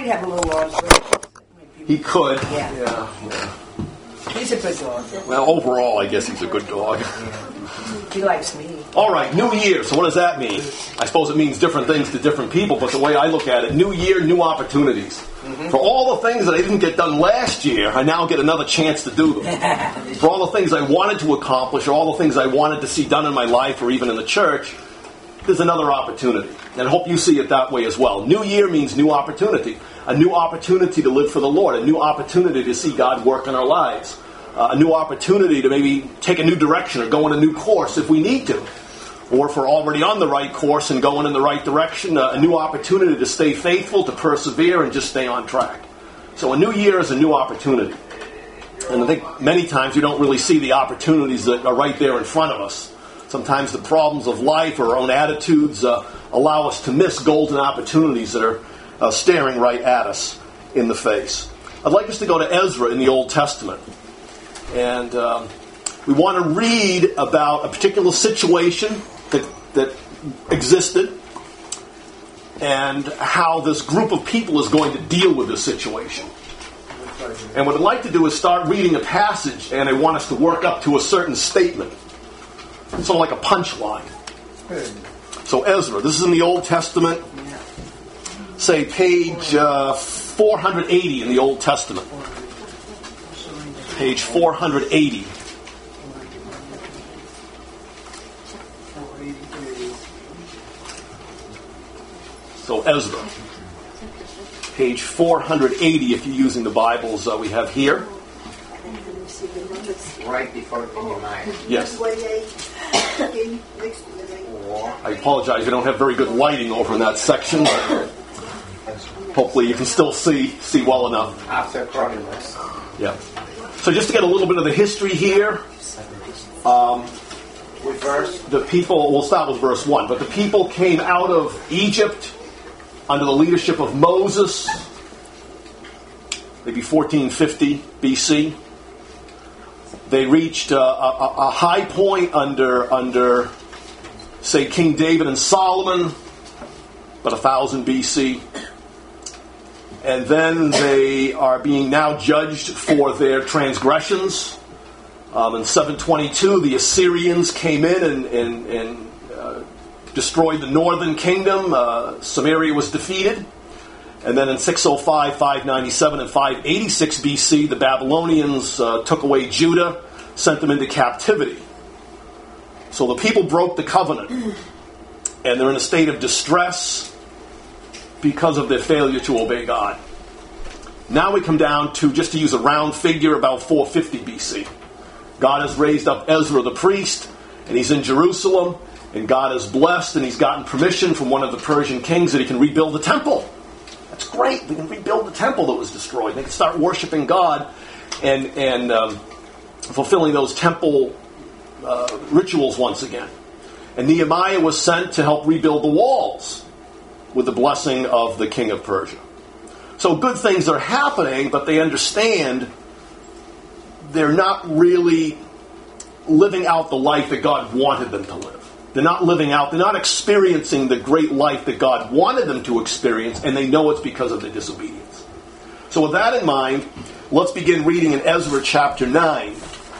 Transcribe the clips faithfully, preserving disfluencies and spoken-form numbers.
could have a little longer. He could. Yeah. Yeah, yeah. He's a good dog. Well, overall, I guess he's a good dog. He likes me. All right, New Year. So what does that mean? I suppose it means different things to different people, but the way I look at it, New Year, new opportunities. Mm-hmm. For all the things that I didn't get done last year, I now get another chance to do them. For all the things I wanted to accomplish, or all the things I wanted to see done in my life, or even in the church, there's another opportunity. And I hope you see it that way as well. New Year means new opportunity. A new opportunity to live for the Lord. A new opportunity to see God work in our lives. Uh, a new opportunity to maybe take a new direction or go in a new course if we need to. Or if we're already on the right course and going in the right direction, uh, a new opportunity to stay faithful, to persevere, and just stay on track. So a new year is a new opportunity. And I think many times we don't really see the opportunities that are right there in front of us. Sometimes the problems of life or our own attitudes uh, allow us to miss golden opportunities that are uh, staring right at us in the face. I'd like us to go to Ezra in the Old Testament. And um, we want to read about a particular situation that, that existed and how this group of people is going to deal with this situation. And what I'd like to do is start reading a passage, and I want us to work up to a certain statement. Sort of like a punchline. So Ezra, this is in the Old Testament. Say page uh, four hundred eighty in the Old Testament. Page four hundred eighty. So Ezra. Page four hundred eighty if you're using the Bibles uh, we have here. Right before Nehemiah. Yes. I apologize, we don't have very good lighting over in that section. But hopefully you can still see see well enough. After Chronicles. Yeah. So just to get a little bit of the history here. Um, With verse? the people, we'll start with verse one, but the people came out of Egypt under the leadership of Moses, maybe fourteen fifty B C. They reached uh, a, a high point under, under, say, King David and Solomon, about one thousand B C. And then they are being now judged for their transgressions. Um, in seven twenty-two, the Assyrians came in and, and, and uh, destroyed the northern kingdom. Uh, Samaria was defeated. And then in six oh five, five ninety-seven, and five eighty-six B C, the Babylonians uh, took away Judah, sent them into captivity. So the people broke the covenant. And they're in a state of distress because of their failure to obey God. Now we come down to, just to use a round figure, about four fifty B C. God has raised up Ezra the priest, and he's in Jerusalem, and God is blessed, and he's gotten permission from one of the Persian kings that he can rebuild the temple. That's great. We can rebuild the temple that was destroyed. They can start worshiping God and, and um, fulfilling those temple uh, rituals once again. And Nehemiah was sent to help rebuild the walls with the blessing of the king of Persia. So good things are happening, but they understand they're not really living out the life that God wanted them to live. They're not living out, they're not experiencing the great life that God wanted them to experience, and they know it's because of their disobedience. So with that in mind, let's begin reading in Ezra chapter nine.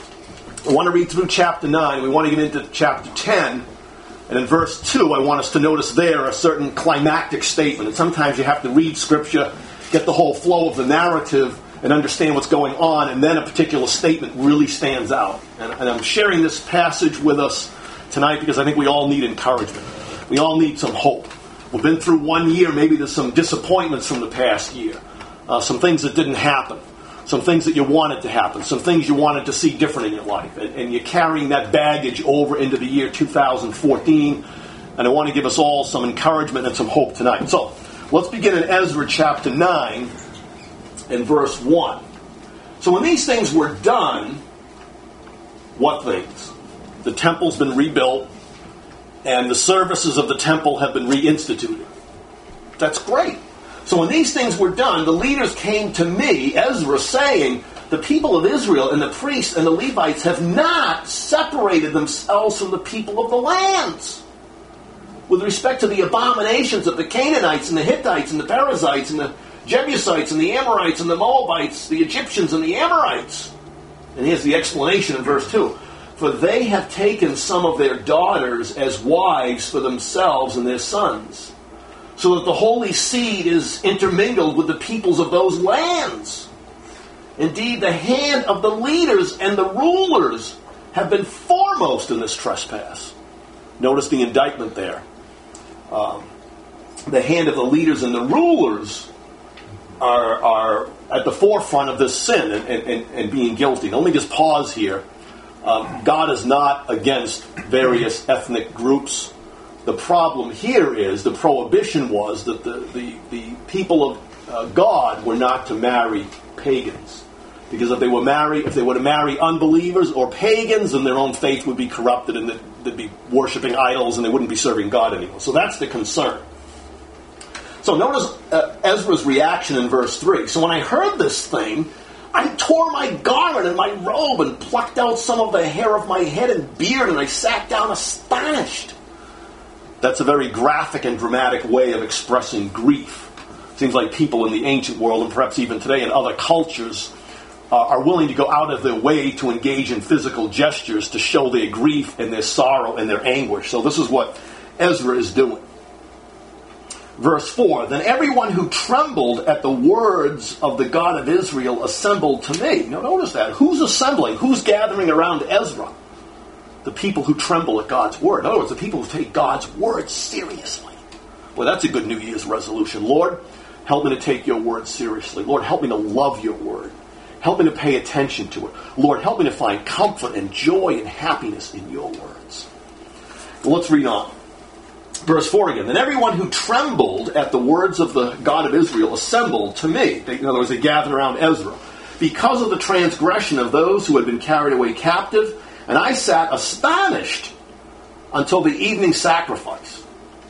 I want to read through chapter nine. We want to get into chapter ten. And in verse two, I want us to notice there a certain climactic statement. And sometimes you have to read Scripture, get the whole flow of the narrative, and understand what's going on, and then a particular statement really stands out. And, and I'm sharing this passage with us tonight because I think we all need encouragement. We all need some hope. We've been through one year. Maybe there's some disappointments from the past year. Uh, some things that didn't happen. Some things that you wanted to happen. Some things you wanted to see different in your life. And, and you're carrying that baggage over into the year two thousand fourteen. And I want to give us all some encouragement and some hope tonight. So, let's begin in Ezra chapter nine and verse one. So when these things were done, what things? The temple's been rebuilt, and the services of the temple have been reinstituted. That's great. So when these things were done, the leaders came to me, Ezra, saying, the people of Israel and the priests and the Levites have not separated themselves from the people of the lands with respect to the abominations of the Canaanites and the Hittites and the Perizzites and the Jebusites and the Amorites and the Moabites, the Egyptians and the Amorites. And here's the explanation in verse two. For they have taken some of their daughters as wives for themselves and their sons, so that the holy seed is intermingled with the peoples of those lands. Indeed, the hand of the leaders and the rulers have been foremost in this trespass. Notice the indictment there. Um, the hand of the leaders and the rulers are, are at the forefront of this sin and, and, and being guilty. Let me just pause here. Um, God is not against various ethnic groups. The problem here is the prohibition was that the, the, the people of uh, God were not to marry pagans. Because if they were marry, if they were to marry unbelievers or pagans, then their own faith would be corrupted and they'd, they'd be worshiping idols and they wouldn't be serving God anymore. So that's the concern. So notice uh, Ezra's reaction in verse three. So when I heard this thing, I tore my garment and my robe and plucked out some of the hair of my head and beard, and I sat down astonished. That's a very graphic and dramatic way of expressing grief. Seems like people in the ancient world, and perhaps even today in other cultures, uh, are willing to go out of their way to engage in physical gestures to show their grief and their sorrow and their anguish. So this is what Ezra is doing. Verse four, then everyone who trembled at the words of the God of Israel assembled to me. Now notice that. Who's assembling? Who's gathering around Ezra? The people who tremble at God's word. In other words, the people who take God's word seriously. Well, that's a good New Year's resolution. Lord, help me to take your word seriously. Lord, help me to love your word. Help me to pay attention to it. Lord, help me to find comfort and joy and happiness in your words. Well, let's read on. Verse four again. Then everyone who trembled at the words of the God of Israel assembled to me. They, in other words, they gathered around Ezra. Because of the transgression of those who had been carried away captive, and I sat astonished until the evening sacrifice.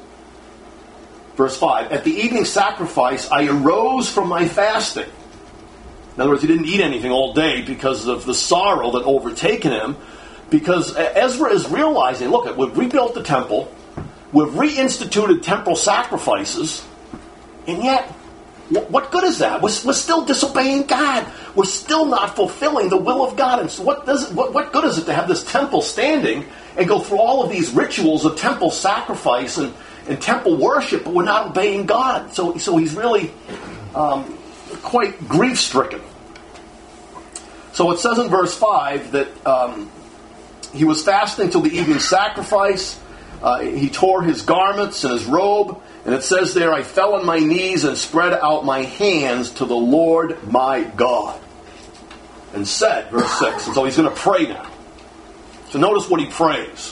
Verse five. At the evening sacrifice, I arose from my fasting. In other words, he didn't eat anything all day because of the sorrow that overtaken him. Because Ezra is realizing, look, we've rebuilt the temple. We've reinstituted temporal sacrifices, and yet, what good is that? We're, we're still disobeying God. We're still not fulfilling the will of God. And so what, does it, what, what good is it to have this temple standing and go through all of these rituals of temple sacrifice and, and temple worship, but we're not obeying God? So, so he's really um, quite grief-stricken. So it says in verse five that um, he was fasting till the evening sacrifice. Uh, he tore his garments and his robe, and it says there, I fell on my knees and spread out my hands to the Lord my God. And said, verse six, and so he's going to pray now. So notice what he prays.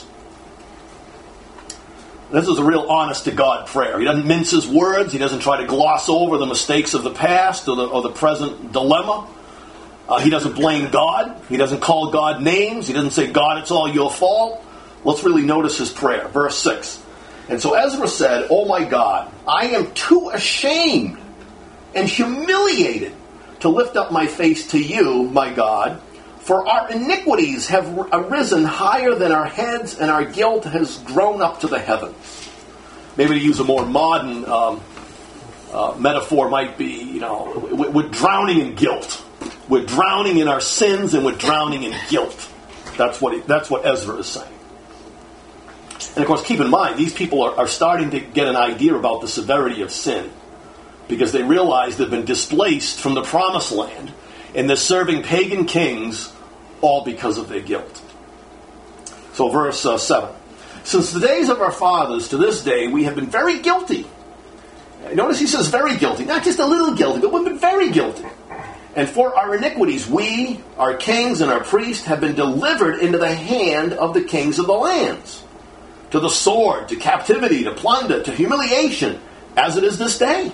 This is a real honest-to-God prayer. He doesn't mince his words. He doesn't try to gloss over the mistakes of the past or the, or the present dilemma. Uh, he doesn't blame God. He doesn't call God names. He doesn't say, God, it's all your fault. Let's really notice his prayer. Verse six. And so Ezra said, Oh my God, I am too ashamed and humiliated to lift up my face to you, my God, for our iniquities have arisen higher than our heads, and our guilt has grown up to the heavens. Maybe to use a more modern um, uh, metaphor might be, you know, we're drowning in guilt. We're drowning in our sins, and we're drowning in guilt. That's what he, that's what Ezra is saying. And of course, keep in mind, these people are, are starting to get an idea about the severity of sin, because they realize they've been displaced from the promised land, and they're serving pagan kings, all because of their guilt. So verse uh, seven. Since the days of our fathers to this day, we have been very guilty. Notice he says very guilty, not just a little guilty, but we've been very guilty. And for our iniquities, we, our kings and our priests, have been delivered into the hand of the kings of the lands, to the sword, to captivity, to plunder, to humiliation, as it is this day.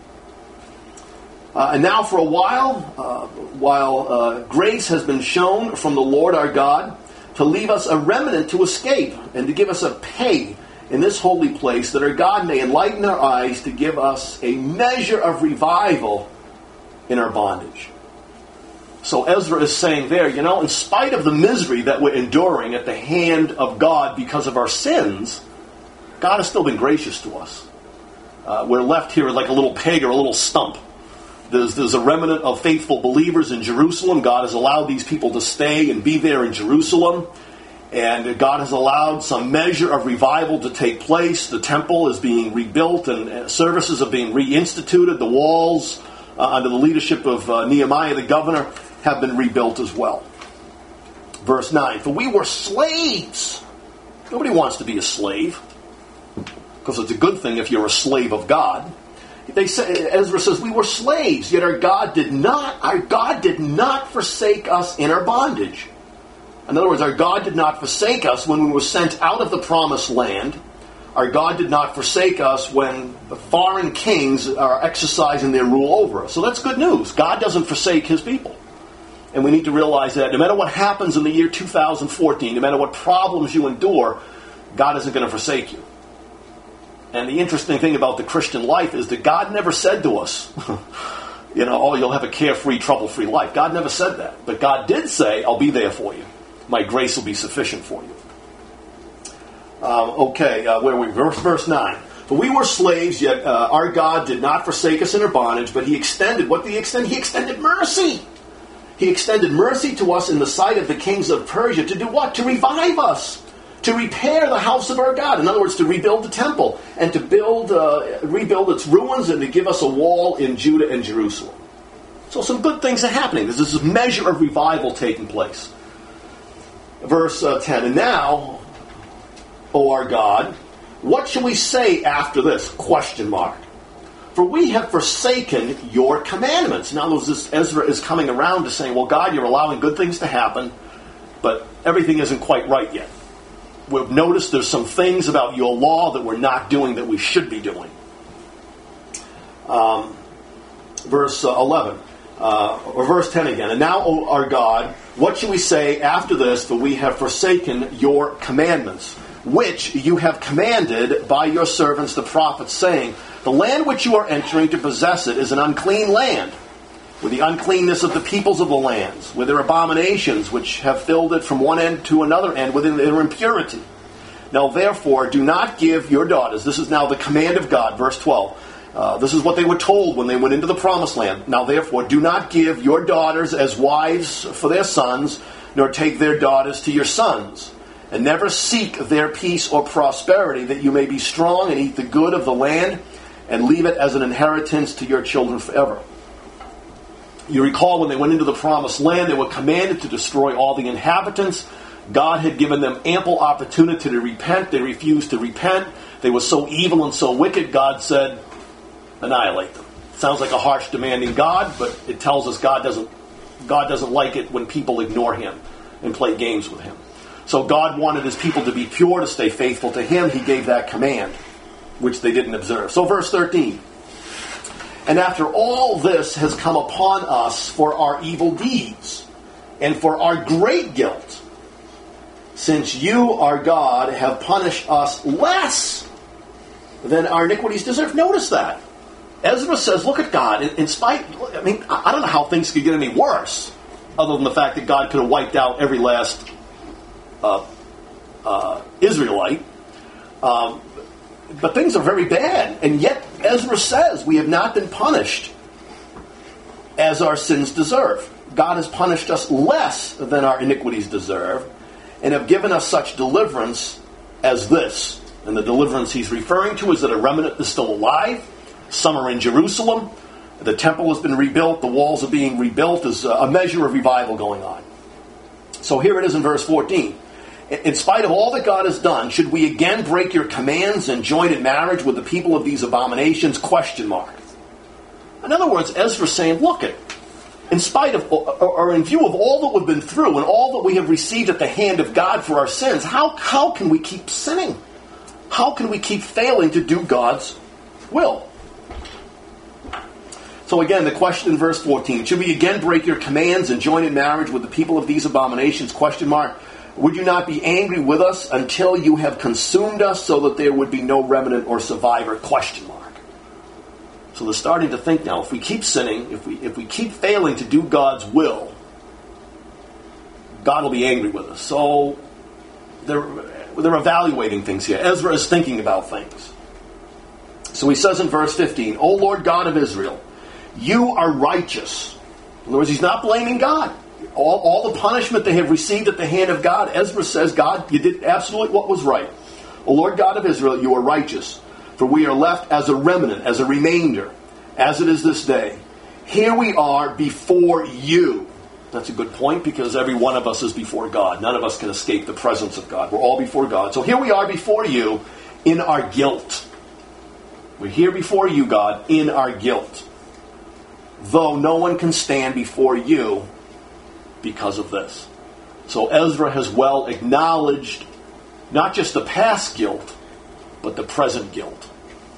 Uh, and now for a while, uh, while uh, grace has been shown from the Lord our God to leave us a remnant to escape and to give us a pay in this holy place, that our God may enlighten our eyes to give us a measure of revival in our bondage. So Ezra is saying there, you know, in spite of the misery that we're enduring at the hand of God because of our sins, God has still been gracious to us. Uh, we're left here like a little peg or a little stump. There's, there's a remnant of faithful believers in Jerusalem. God has allowed these people to stay and be there in Jerusalem. And God has allowed some measure of revival to take place. The temple is being rebuilt and services are being reinstituted. The walls, uh, under the leadership of uh, Nehemiah the governor, have been rebuilt as well. Verse nine, for we were slaves. Nobody wants to be a slave, because it's a good thing if you're a slave of God. They say, Ezra says, we were slaves, yet our God did not, our God did not forsake us in our bondage. In other words, our God did not forsake us when we were sent out of the promised land. Our God did not forsake us when the foreign kings are exercising their rule over us. So that's good news. God doesn't forsake his people. And we need to realize that no matter what happens in the year two thousand fourteen, no matter what problems you endure, God isn't going to forsake you. And the interesting thing about the Christian life is that God never said to us, you know, oh, you'll have a carefree, trouble-free life. God never said that. But God did say, I'll be there for you. My grace will be sufficient for you. Um, okay, uh, where are we? Verse, verse nine. For we were slaves, yet uh, our God did not forsake us in our bondage, but he extended, what did he extend? He extended mercy. He extended mercy to us in the sight of the kings of Persia to do what? To revive us. To repair the house of our God. In other words, to rebuild the temple. And to build, uh, rebuild its ruins and to give us a wall in Judah and Jerusalem. So some good things are happening. There's this measure of revival taking place. Verse uh, ten, and now, O our God, what shall we say after this? Question mark. For we have forsaken your commandments. Now, this Ezra is coming around to saying, well, God, you're allowing good things to happen, but everything isn't quite right yet. We've noticed there's some things about your law that we're not doing that we should be doing. Um, verse uh, eleven, uh, or verse ten again. And now, O our God, what shall we say after this? For we have forsaken your commandments, which you have commanded by your servants the prophets, saying, the land which you are entering to possess it is an unclean land, with the uncleanness of the peoples of the lands, with their abominations which have filled it from one end to another end, with their impurity. Now therefore do not give your daughters, this is now the command of God, verse twelve, uh, this is what they were told when they went into the promised land. Now therefore do not give your daughters as wives for their sons, nor take their daughters to your sons, and never seek their peace or prosperity, that you may be strong and eat the good of the land, and leave it as an inheritance to your children forever. You recall when they went into the promised land, they were commanded to destroy all the inhabitants. God had given them ample opportunity to repent. They refused to repent. They were so evil and so wicked, God said, annihilate them. Sounds like a harsh, demanding God, but it tells us God doesn't, God doesn't like it when people ignore him and play games with him. So God wanted his people to be pure, to stay faithful to him. He gave that command, which they didn't observe. So verse thirteen. And after all this has come upon us for our evil deeds and for our great guilt, since you, our God, have punished us less than our iniquities deserve. Notice that. Ezra says, look at God. In, in spite, I mean, I don't know how things could get any worse, other than the fact that God could have wiped out every last uh, uh, Israelite. Um, But things are very bad. And yet, Ezra says, we have not been punished as our sins deserve. God has punished us less than our iniquities deserve, and have given us such deliverance as this. And the deliverance he's referring to is that a remnant is still alive. Some are in Jerusalem. The temple has been rebuilt. The walls are being rebuilt. There's a measure of revival going on. So here it is in verse fourteen. In spite of all that God has done, should we again break your commands and join in marriage with the people of these abominations? Question mark. In other words, Ezra's saying, look it, in spite of, or in view of all that we've been through and all that we have received at the hand of God for our sins, how, how can we keep sinning? How can we keep failing to do God's will? So again, the question in verse fourteen, should we again break your commands and join in marriage with the people of these abominations? Question mark. Would you not be angry with us until you have consumed us so that there would be no remnant or survivor? Question mark. So they're starting to think now, if we keep sinning, if we if we keep failing to do God's will, God will be angry with us. So they're, they're evaluating things here. Ezra is thinking about things. So he says in verse fifteen, O Lord God of Israel, you are righteous. In other words, he's not blaming God. All, all the punishment they have received at the hand of God, Ezra says, God, you did absolutely what was right. O Lord God of Israel, you are righteous. For we are left as a remnant, as a remainder, as it is this day. Here we are before you. That's a good point, because every one of us is before God. None of us can escape the presence of God. We're all before God. So here we are before you in our guilt. We're here before you, God, in our guilt. Though no one can stand before you because of this. So Ezra has well acknowledged not just the past guilt, but the present guilt.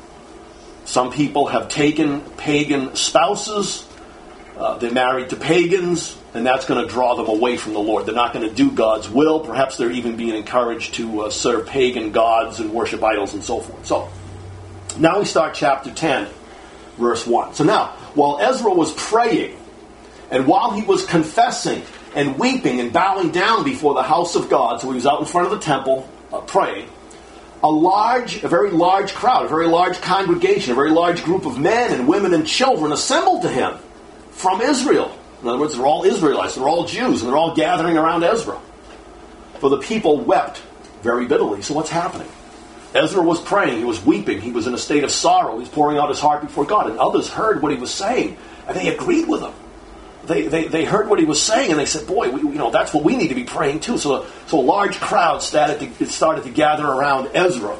Some people have taken pagan spouses. Uh, they're married to pagans, and that's going to draw them away from the Lord. They're not going to do God's will. Perhaps they're even being encouraged to uh, serve pagan gods and worship idols and so forth. So, now we start chapter ten, verse one. So now, while Ezra was praying, and while he was confessing and weeping and bowing down before the house of God, so he was out in front of the temple uh, praying, a large, a very large crowd, a very large congregation, a very large group of men and women and children assembled to him from Israel. In other words, they're all Israelites, they're all Jews, and they're all gathering around Ezra. For the people wept very bitterly. So what's happening? Ezra was praying, he was weeping, he was in a state of sorrow, he was pouring out his heart before God, and others heard what he was saying, and they agreed with him. They, they, they heard what he was saying, and they said, boy, we, you know, that's what we need to be praying too. So, so a large crowd started to, started to gather around Ezra.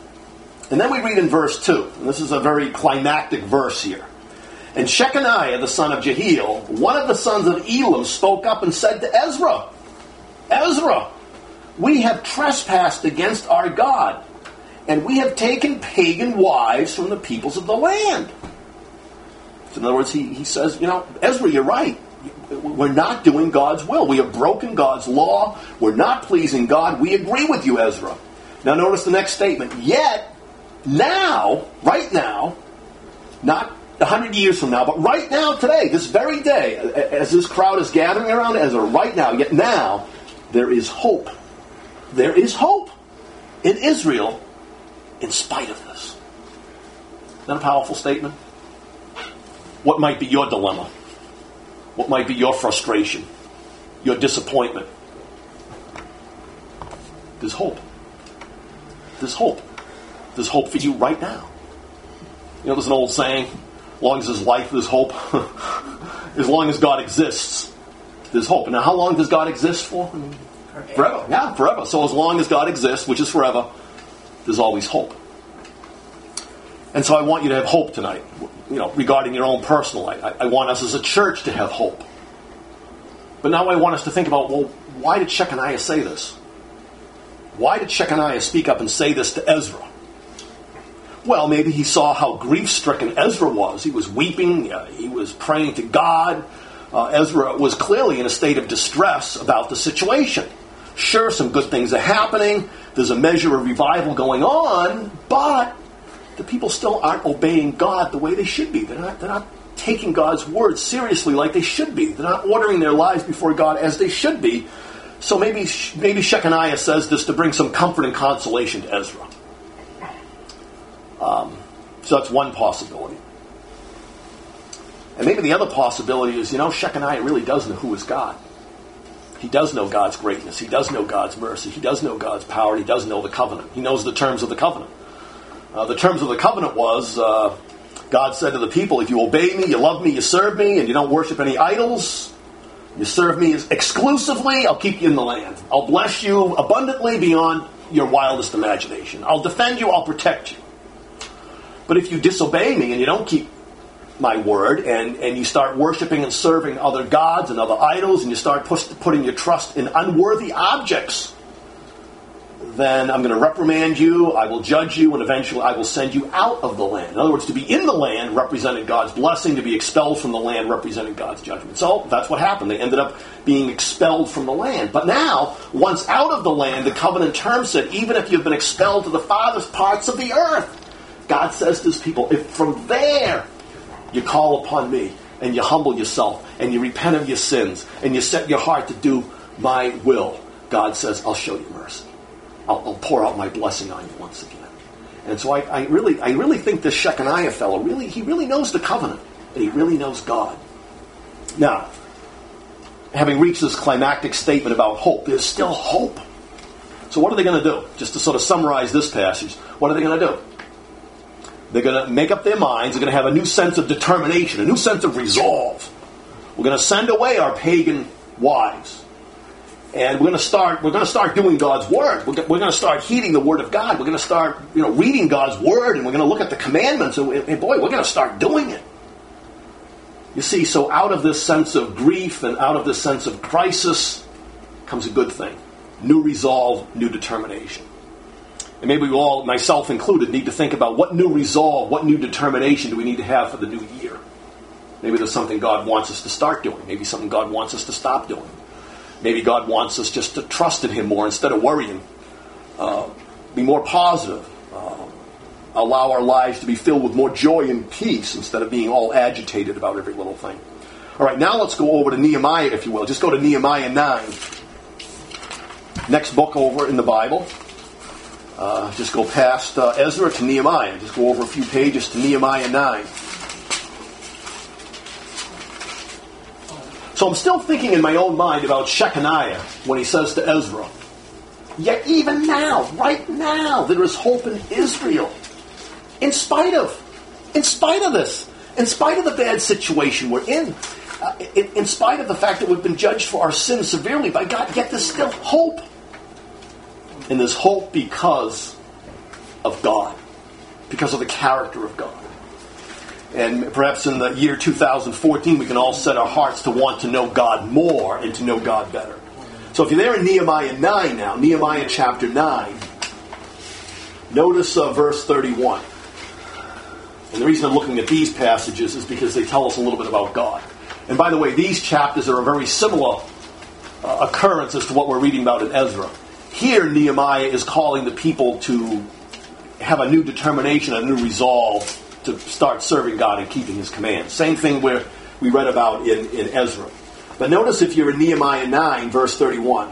And then we read in verse two, and this is a very climactic verse here. And Shechaniah, the son of Jehiel, one of the sons of Elam, spoke up and said to Ezra, Ezra, we have trespassed against our God, and we have taken pagan wives from the peoples of the land. So in other words, he, he says, you know, Ezra, you're right. We're not doing God's will. We have broken God's law. We're not pleasing God. We agree with you, Ezra. Now notice the next statement. Yet, now, right now, not a hundred years from now, but right now, today, this very day, as this crowd is gathering around Ezra, right now, yet now, there is hope. There is hope in Israel in spite of this. Isn't that a powerful statement? What might be your dilemma? What might be your frustration? Your disappointment? There's hope. There's hope. There's hope for you right now. You know, there's an old saying, as long as there's life, there's hope. As long as God exists, there's hope. Now, how long does God exist for? Forever. Forever. Yeah, forever. So as long as God exists, which is forever, there's always hope. And so I want you to have hope tonight, you know, regarding your own personal life. I, I want us as a church to have hope. But now I want us to think about, well, why did Shechaniah say this? Why did Shechaniah speak up and say this to Ezra? Well, maybe he saw how grief-stricken Ezra was. He was weeping. Uh, he was praying to God. Uh, Ezra was clearly in a state of distress about the situation. Sure, some good things are happening. There's a measure of revival going on, but the people still aren't obeying God the way they should be. They're not, they're not taking God's word seriously like they should be. They're not ordering their lives before God as they should be. So maybe maybe Shechaniah says this to bring some comfort and consolation to Ezra. Um, so that's one possibility. And maybe the other possibility is, you know, Shechaniah really does know who is God. He does know God's greatness. He does know God's mercy. He does know God's power. He does know the covenant. He knows the terms of the covenant. Uh, the terms of the covenant was, uh, God said to the people, if you obey me, you love me, you serve me, and you don't worship any idols, you serve me exclusively, I'll keep you in the land. I'll bless you abundantly beyond your wildest imagination. I'll defend you, I'll protect you. But if you disobey me and you don't keep my word, and, and you start worshiping and serving other gods and other idols, and you start push, putting your trust in unworthy objects, then I'm going to reprimand you, I will judge you, and eventually I will send you out of the land. In other words, to be in the land represented God's blessing, to be expelled from the land represented God's judgment. So that's what happened. They ended up being expelled from the land. But now, once out of the land, the covenant term said, even if you've been expelled to the farthest parts of the earth, God says to his people, if from there you call upon me, and you humble yourself, and you repent of your sins, and you set your heart to do my will, God says, I'll show you mercy. I'll, I'll pour out my blessing on you once again. And so I, I really I really think this Shechaniah fellow, really, he really knows the covenant. and he really knows God. Now, having reached this climactic statement about hope, there's still hope. So what are they going to do? Just to sort of summarize this passage, what are they going to do? They're going to make up their minds. They're going to have a new sense of determination, a new sense of resolve. We're going to send away our pagan wives. And we're going to start. We're going to start doing God's word. We're going to start heeding the word of God. We're going to start, you know, reading God's word, and we're going to look at the commandments. And, and boy, we're going to start doing it. You see, so out of this sense of grief and out of this sense of crisis comes a good thing: new resolve, new determination. And maybe we all, myself included, need to think about what new resolve, what new determination do we need to have for the new year. Maybe there's something God wants us to start doing. Maybe something God wants us to stop doing. Maybe God wants us just to trust in Him more instead of worrying. Uh, be more positive. Uh, allow our lives to be filled with more joy and peace instead of being all agitated about every little thing. All right, now let's go over to Nehemiah, if you will. Just go to Nehemiah nine. Next book over in the Bible. Uh, just go past uh, Ezra to Nehemiah. Just go over a few pages to Nehemiah nine. So I'm still thinking in my own mind about Shechaniah when he says to Ezra, yet even now, right now, there is hope in Israel. In spite of, in spite of this, in spite of the bad situation we're in, uh, in, in spite of the fact that we've been judged for our sins severely by God, yet there's still hope. And there's hope because of God, because of the character of God. And perhaps in the year two thousand fourteen, we can all set our hearts to want to know God more and to know God better. So if you're there in Nehemiah nine now, Nehemiah chapter nine, notice uh, verse thirty-one. And the reason I'm looking at these passages is because they tell us a little bit about God. And by the way, these chapters are a very similar uh, occurrence as to what we're reading about in Ezra. Here, Nehemiah is calling the people to have a new determination, a new resolve to start serving God and keeping His commands. Same thing where we read about in, in Ezra. But notice if you're in Nehemiah nine, verse thirty-one.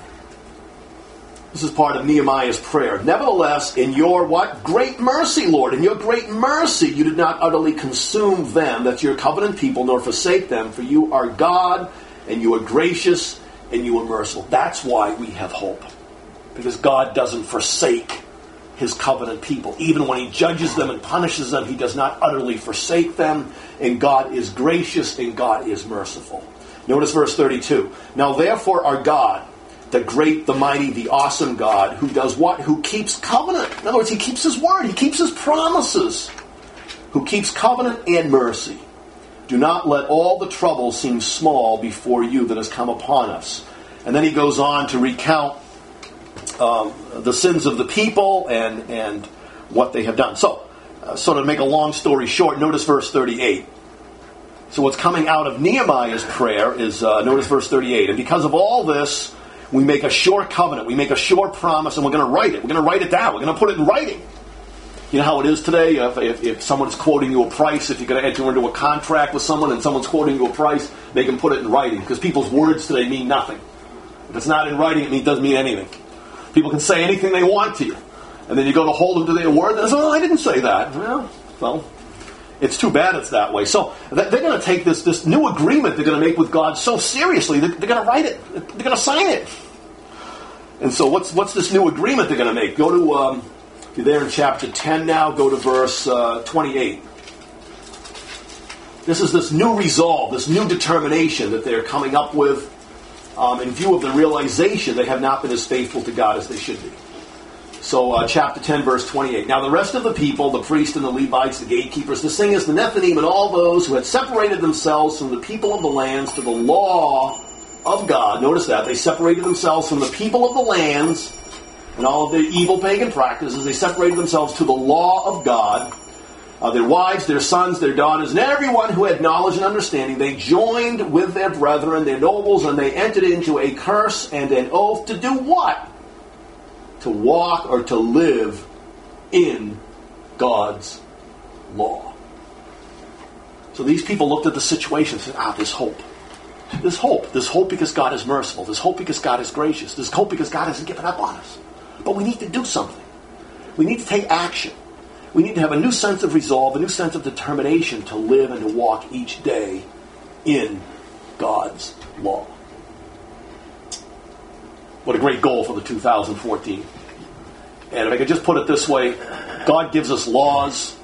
This is part of Nehemiah's prayer. Nevertheless, in your what? Great mercy, Lord. In your great mercy, you did not utterly consume them, that's your covenant people, nor forsake them. For you are God, and you are gracious, and you are merciful. That's why we have hope. Because God doesn't forsake His covenant people. Even when He judges them and punishes them, He does not utterly forsake them. And God is gracious and God is merciful. Notice verse thirty-two. Now therefore our God, the great, the mighty, the awesome God, who does what? Who keeps covenant. In other words, He keeps His word. He keeps His promises. Who keeps covenant and mercy. Do not let all the trouble seem small before you that has come upon us. And then he goes on to recount Um, the sins of the people and and what they have done. So, uh, sort of make a long story short, notice verse thirty-eight. So what's coming out of Nehemiah's prayer is, uh, notice verse thirty-eight. And because of all this, we make a sure covenant, we make a sure promise, and we're going to write it. We're going to write it down. We're going to put it in writing. You know how it is today? If, if, if someone's quoting you a price, if you're going to enter into a contract with someone and someone's quoting you a price, they can put it in writing. Because people's words today mean nothing. If it's not in writing, it mean, doesn't mean anything. People can say anything they want to you. And then you go to hold them to their word, and they say, oh, I didn't say that. Well, well, it's too bad it's that way. So they're going to take this, this new agreement they're going to make with God so seriously, they're, they're going to write it. They're going to sign it. And so what's what's this new agreement they're going to make? Go to, um, if you're there in chapter ten now, go to verse uh, twenty-eight. This is this new resolve, this new determination that they're coming up with um, in view of the realization they have not been as faithful to God as they should be. So uh, chapter ten, verse twenty-eight. Now the rest of the people, the priests and the Levites, the gatekeepers, the singers, the Nethinim, and all those who had separated themselves from the people of the lands to the law of God. Notice that. They separated themselves from the people of the lands and all of the evil pagan practices. They separated themselves to the law of God. Uh, their wives, their sons, their daughters, and everyone who had knowledge and understanding, they joined with their brethren, their nobles, and they entered into a curse and an oath to do what? To walk or to live in God's law. So these people looked at the situation and said, ah, there's hope. There's hope. There's hope because God is merciful. There's hope because God is gracious. There's hope because God hasn't given up on us. But we need to do something. We need to take action. we need to have a new sense of resolve, a new sense of determination to live and to walk each day in God's law. What a great goal for the two thousand fourteen. And if I could just put it this way, God gives us laws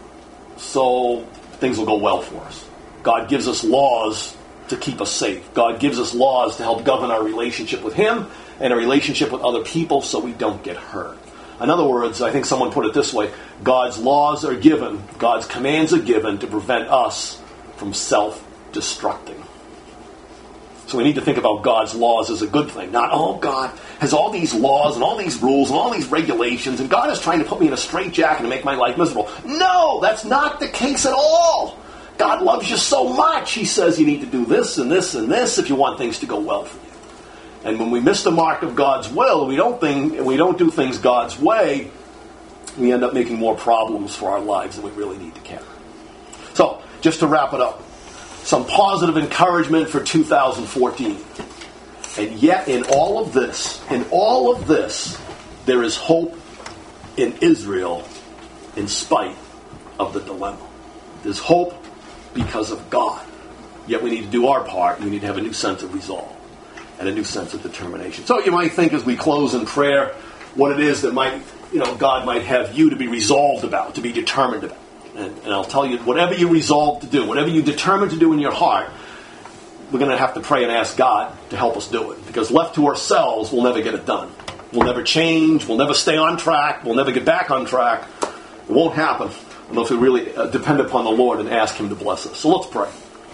so things will go well for us. God gives us laws to keep us safe. God gives us laws to help govern our relationship with Him and our relationship with other people so we don't get hurt. In other words, I think someone put it this way, God's laws are given, God's commands are given to prevent us from self-destructing. So we need to think about God's laws as a good thing. Not, oh, God has all these laws and all these rules and all these regulations, and God is trying to put me in a straitjacket and make my life miserable. No, that's not the case at all. God loves you so much. He says you need to do this and this and this if you want things to go well for you. And when we miss the mark of God's will, we don't think, we don't do things God's way, we end up making more problems for our lives than we really need to carry. So, just to wrap it up, some positive encouragement for two thousand fourteen. And yet, in all of this, in all of this, there is hope in Israel in spite of the dilemma. There's hope because of God. Yet we need to do our part, and we need to have a new sense of resolve and a new sense of determination. So you might think as we close in prayer, what it is that might, you know, God might have you to be resolved about, to be determined about. And, and I'll tell you, whatever you resolve to do, whatever you determine to do in your heart, we're going to have to pray and ask God to help us do it. Because left to ourselves, we'll never get it done. We'll never change. We'll never stay on track. We'll never get back on track. It won't happen unless we really uh, depend upon the Lord and ask Him to bless us. So let's pray.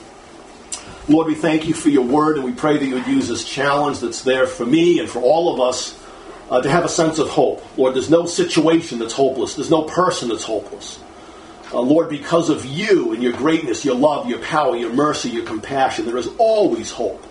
Lord, we thank You for Your word, and we pray that You would use this challenge that's there for me and for all of us uh, to have a sense of hope. Lord, there's no situation that's hopeless. There's no person that's hopeless. Uh, Lord, because of You and Your greatness, Your love, Your power, Your mercy, Your compassion, there is always hope.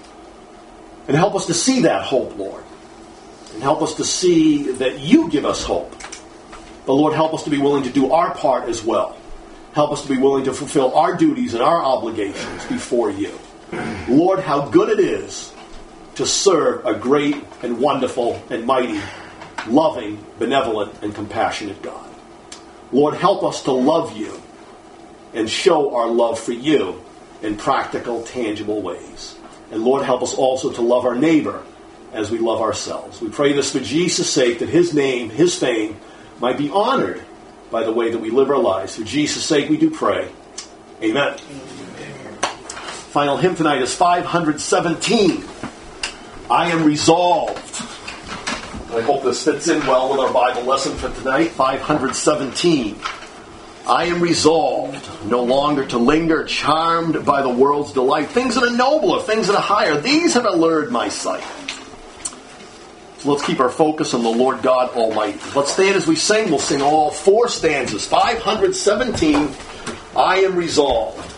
And help us to see that hope, Lord. And help us to see that You give us hope. But Lord, help us to be willing to do our part as well. Help us to be willing to fulfill our duties and our obligations before You. Lord, how good it is to serve a great and wonderful and mighty, loving, benevolent, and compassionate God. Lord, help us to love You and show our love for You in practical, tangible ways. And Lord, help us also to love our neighbor as we love ourselves. We pray this for Jesus' sake, that His name, His fame, might be honored by the way that we live our lives. For Jesus' sake we do pray. Amen. Amen. Final hymn tonight is five hundred seventeen. I am resolved. I hope this fits in well with our Bible lesson for tonight. five hundred seventeen. I am resolved no longer to linger, charmed by the world's delight. Things that are nobler, things that are higher, these have allured my sight. So let's keep our focus on the Lord God Almighty. Let's stand as we sing. We'll sing all four stanzas. five hundred seventeen, I am resolved.